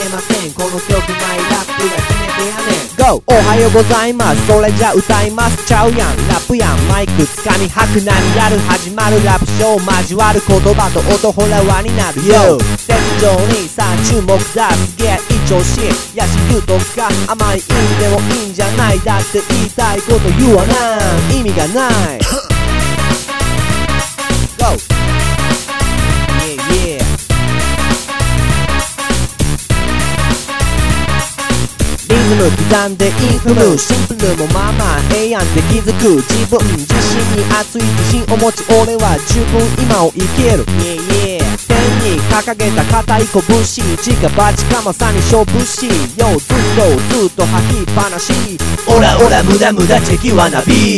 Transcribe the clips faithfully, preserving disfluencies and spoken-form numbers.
めません。この曲マイラップが決めてやねん。 GO! おはようございます。それじゃ歌います。ちゃうやんラップやん。マイクつかみ吐く何やる。始まるラップショー。交わる言葉と音ほら輪になる YO! ステージ上にさあ注目だ。すげえ一調子やし言うとか甘い意味でもいいんじゃない。だって言いたいこと言わない意味がないGO! Yeah yeah リズム刻んでインフムシンプルもまあまあええやんって気づく自分自身に熱い自信を持ち俺は十分今を生きる Yeah yeah 天に掲げた固い拳一か八かまさに勝負しよずっとずっと吐きっぱなしオラオラ無駄無駄チェキワナビ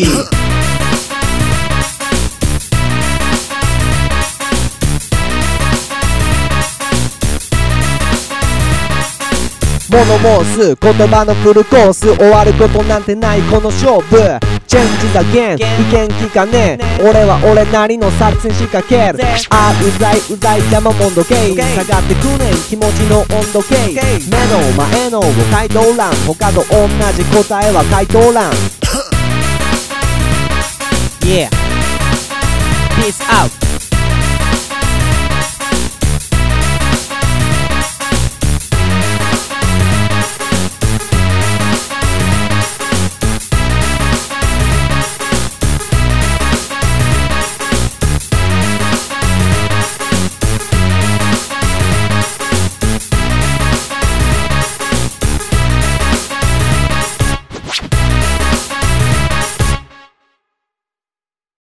物申す言葉のフルコース終わることなんてないこの勝負チェンジザゲン意見聞かねえ俺は俺なりの作戦仕掛けるあうざいうざい邪魔もんどけ下がってくねん気持ちの温度計目の前の回答欄他と同じ答えは回答欄Yeah Peace out